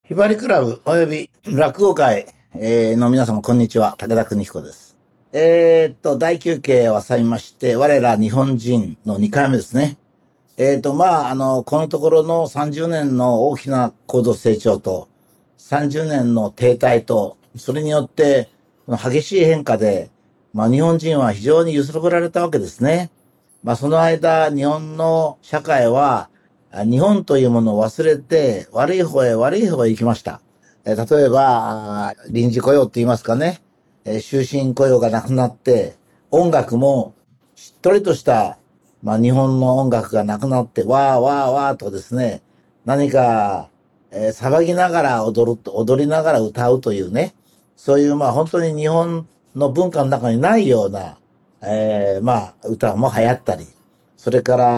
ひばりクラブおよび落語会、の皆様こんにちは。武田邦彦です。第9期を挟みまして、我ら日本人の2回目ですね。このところの30年の大きな高度成長と、30年の停滞と、それによって、激しい変化で、日本人は非常に揺すぶられたわけですね。その間、日本の社会は、日本というものを忘れて、悪い方へ行きました。例えば、臨時雇用って言いますかね。終身雇用がなくなって、音楽もしっとりとした、日本の音楽がなくなって、わーわーわーとですね、何か、騒ぎながら踊りながら歌うというね、そういう、本当に日本の文化の中にないような、歌も流行ったり、それから、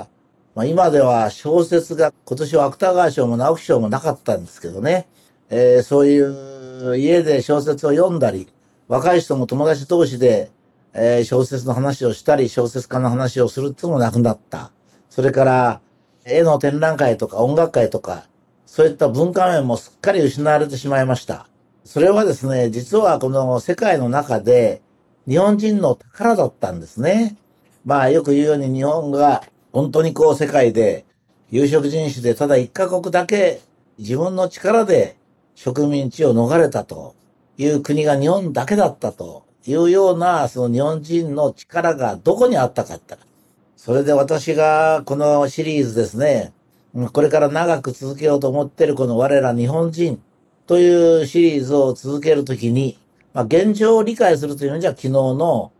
今では小説が、今年は芥川賞も直木賞もなかったんですけどね、そういう家で小説を読んだり、若い人も友達同士で、小説の話をしたり、小説家の話をするっていうのもなくなった。それから、絵の展覧会とか音楽会とか、そういった文化面もすっかり失われてしまいました。それはですね、実はこの世界の中で日本人の宝だったんですね。よく言うように日本が本当に世界で有色人種でただ一カ国だけ自分の力で植民地を逃れたという国が日本だけだったというようなその日本人の力がどこにあったかって。それで私がこのシリーズですね、これから長く続けようと思っているこの我ら日本人というシリーズを続けるときに、現状を理解するというのじゃ昨日の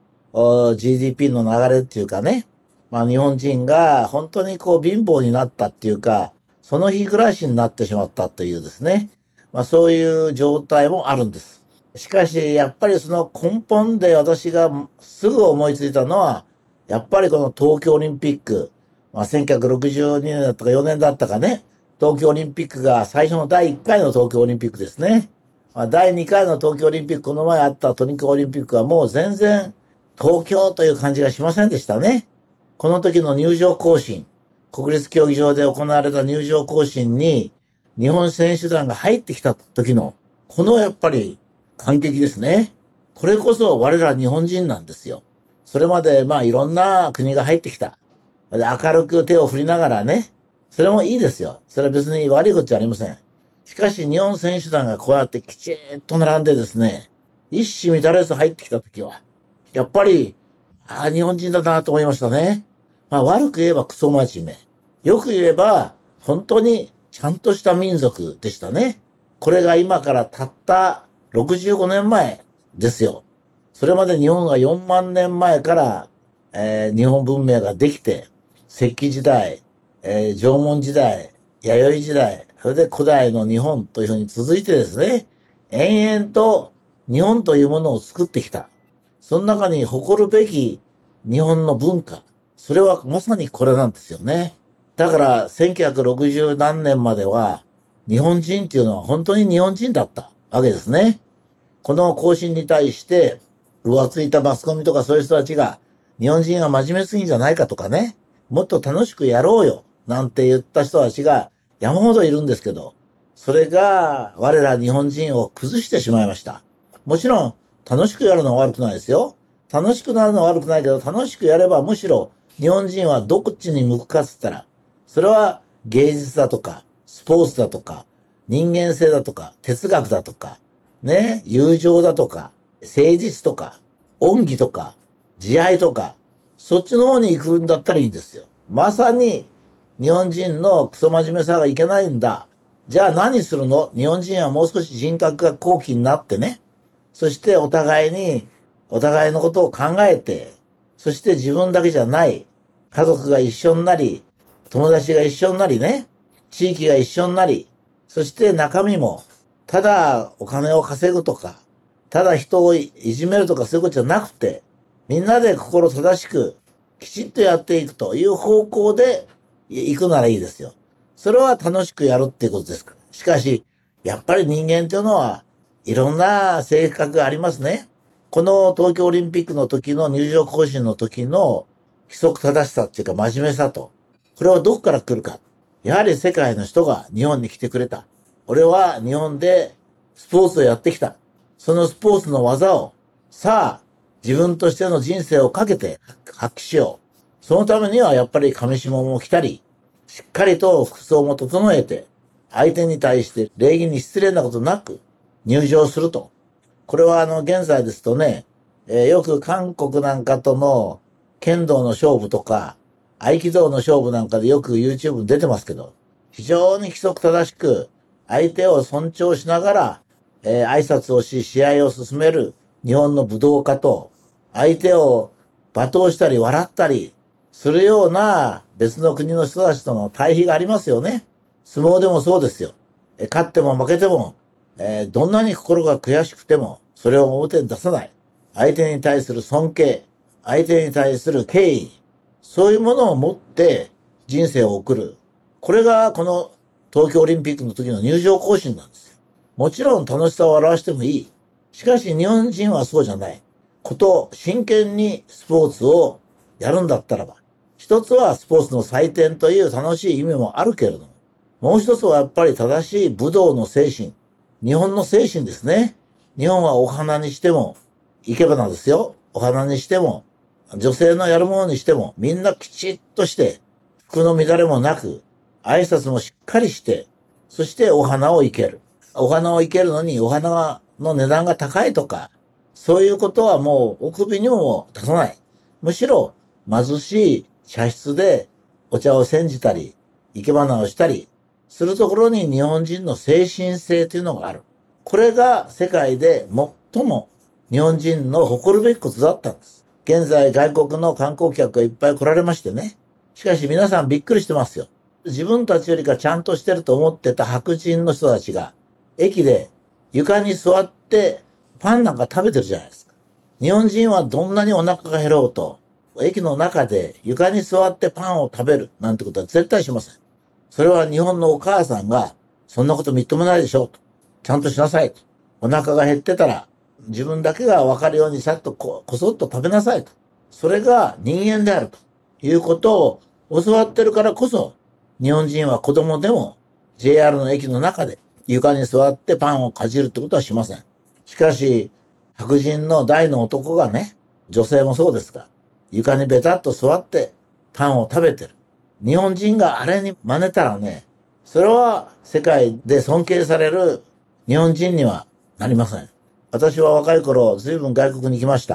GDP の流れっていうかね、日本人が本当に貧乏になったっていうか、その日暮らしになってしまったというですね、そういう状態もあるんです。しかし、やっぱりその根本で私がすぐ思いついたのは、やっぱりこの東京オリンピック、1962年だったか4年だったかね、東京オリンピックが最初の第1回の東京オリンピックですね。第2回の東京オリンピック、この前あったトリンクオリンピックはもう全然東京という感じがしませんでしたね。この時の入場行進、国立競技場で行われた入場行進に日本選手団が入ってきた時の、このやっぱり感激ですね。これこそ我ら日本人なんですよ。それまでいろんな国が入ってきた。明るく手を振りながらね。それもいいですよ。それは別に悪いことじゃありません。しかし日本選手団がこうやってきちっと並んでですね、一糸乱れず入ってきたときは、やっぱり、日本人だなと思いましたね。悪く言えばクソ真面目。よく言えば、本当にちゃんとした民族でしたね。これが今からたった65年前ですよ。それまで日本が4万年前から、日本文明ができて、石器時代、縄文時代、弥生時代、それで古代の日本というふうに続いてですね、延々と日本というものを作ってきた。その中に誇るべき日本の文化。それはまさにこれなんですよね。だから1960何年までは日本人っていうのは本当に日本人だったわけですね。この行進に対して浮ついたマスコミとかそういう人たちが日本人は真面目すぎんじゃないかとかね、もっと楽しくやろうよなんて言った人たちが山ほどいるんですけど、それが我ら日本人を崩してしまいました。もちろん楽しくやるのは悪くないですよ。楽しくなるのは悪くないけど、楽しくやればむしろ日本人はどっちに向くかっつったら、それは芸術だとか、スポーツだとか、人間性だとか、哲学だとか、ね、友情だとか、誠実とか、恩義とか、慈愛とか、そっちの方に行くんだったらいいんですよ。まさに日本人のクソ真面目さがいけないんだ。じゃあ何するの？日本人はもう少し人格が高貴になってね。そしてお互お互いのことを考えて、そして自分だけじゃない、家族が一緒になり、友達が一緒になりね、地域が一緒になり、そして中身も、ただお金を稼ぐとか、ただ人をいじめるとかそういうことじゃなくて、みんなで心正しく、きちっとやっていくという方向で行くならいいですよ。それは楽しくやるっていうことですから。しかし、やっぱり人間っていうのは、いろんな性格がありますね。この東京オリンピックの時の入場行進の時の規則正しさっていうか真面目さと、これはどこから来るか。やはり世界の人が日本に来てくれた。 俺は日本でスポーツをやってきた。そのスポーツの技を、さあ、自分としての人生をかけて発揮しよう。そのためにはやっぱり上下も着たり、しっかりと服装も整えて、相手に対して礼儀に失礼なことなく入場すると。これは現在ですとね、よく韓国なんかとの剣道の勝負とか、合気道の勝負なんかでよく YouTube に出てますけど、非常に規則正しく、相手を尊重しながら、挨拶をし、試合を進める日本の武道家と、相手を罵倒したり笑ったりするような別の国の人たちとの対比がありますよね。相撲でもそうですよ。勝っても負けても、どんなに心が悔しくても、それを表に出さない。相手に対する尊敬、相手に対する敬意、そういうものを持って人生を送る。これがこの東京オリンピックの時の入場行進なんですよ。もちろん楽しさを表してもいい。しかし日本人はそうじゃない。真剣にスポーツをやるんだったらば、一つはスポーツの祭典という楽しい意味もあるけれども、もう一つはやっぱり正しい武道の精神。日本の精神ですね。日本はお花にしても、生け花ですよ。お花にしても、女性のやるものにしても、みんなきちっとして、服の乱れもなく、挨拶もしっかりして、そしてお花を生ける。お花を生けるのにお花の値段が高いとか、そういうことはもうお首にも出さない。むしろ貧しい茶室でお茶を煎じたり、生け花をしたりするところに日本人の精神性というのがある。これが世界で最も日本人の誇るべきことだったんです。現在外国の観光客がいっぱい来られましてね。しかし皆さんびっくりしてますよ。自分たちよりかちゃんとしてると思ってた白人の人たちが、駅で床に座ってパンなんか食べてるじゃないですか。日本人はどんなにお腹が減ろうと、駅の中で床に座ってパンを食べるなんてことは絶対しません。それは日本のお母さんが、そんなことみっともないでしょと。ちゃんとしなさいと。お腹が減ってたら、自分だけがわかるようにさっとこそっと食べなさいと。それが人間であるということを教わってるからこそ、日本人は子供でも JR の駅の中で床に座ってパンをかじるってことはしません。しかし、白人の大の男がね、女性もそうですが、床にベタっと座ってパンを食べてる。日本人があれに真似たらね、それは世界で尊敬される日本人にはなりません。私は若い頃、随分外国に行きました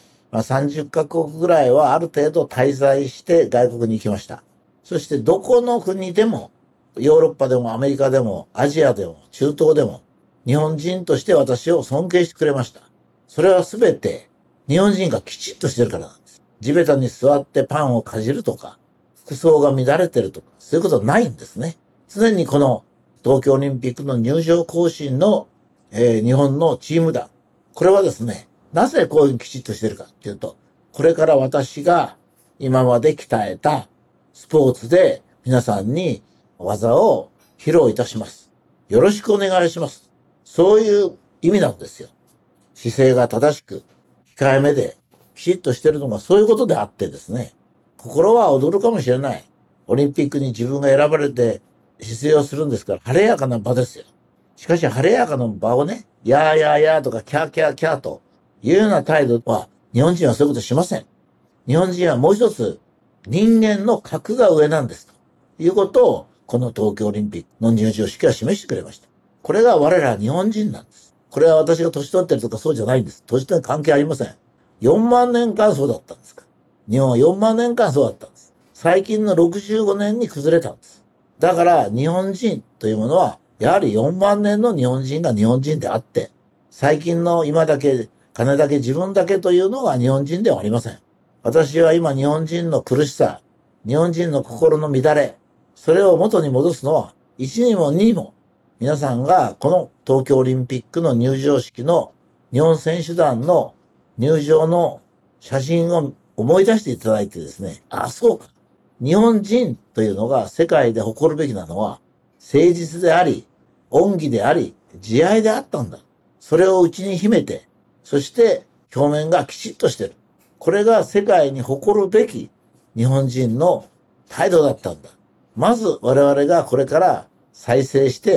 。30カ国ぐらいはある程度滞在して外国に行きました。そしてどこの国でも、ヨーロッパでもアメリカでもアジアでも中東でも、日本人として私を尊敬してくれました。それはすべて日本人がきちっとしてるからなんです。地べたに座ってパンをかじるとか、服装が乱れてるとか、そういうことはないんですね。常にこの東京オリンピックの入場行進の、日本のチーム団。これはですね、なぜこういうふうにきちっとしてるかっていうと、これから私が今まで鍛えたスポーツで皆さんに技を披露いたします。よろしくお願いします。そういう意味なんですよ。姿勢が正しく、控えめで、きちっとしてるのがそういうことであってですね、心は踊るかもしれない。オリンピックに自分が選ばれて出場するんですから、晴れやかな場ですよ。しかし晴れやかな場をね、やーやーやーとかキャーキャーキャーというような態度は、日本人はそういうことしません。日本人はもう一つ、人間の格が上なんです。ということを、この東京オリンピックの入場式は示してくれました。これが我ら日本人なんです。これは私が年取ってるとかそうじゃないんです。年取って関係ありません。4万年間そうだったんですか。日本は4万年間そうだったんです。最近の65年に崩れたんです。だから日本人というものは、やはり4万年の日本人が日本人であって、最近の今だけ、金だけ自分だけというのが日本人ではありません。私は今日本人の苦しさ、日本人の心の乱れ、それを元に戻すのは、1にも2にも、皆さんがこの東京オリンピックの入場式の日本選手団の入場の写真を思い出していただいてですね、あ、そうか。日本人というのが世界で誇るべきなのは、誠実であり、恩義であり、慈愛であったんだ。それを内に秘めて、そして表面がきちっとしてる。これが世界に誇るべき日本人の態度だったんだ。まず我々がこれから再生して、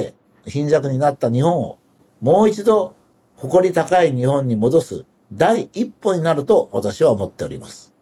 貧弱になった日本をもう一度誇り高い日本に戻す第一歩になると私は思っております。